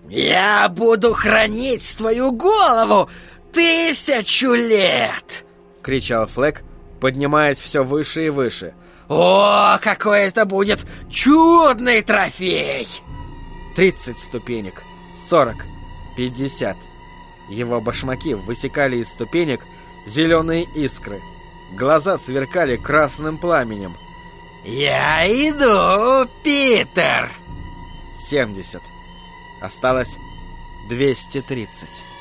«Я буду хранить твою голову 1000 лет!» — кричал Флэк, поднимаясь все выше и выше. «О, какой это будет чудный трофей!» 30 ступенек, 40, 50. Его башмаки высекали из ступенек зеленые искры. Глаза сверкали красным пламенем. «Я иду, Питер!» 70. Осталось 230.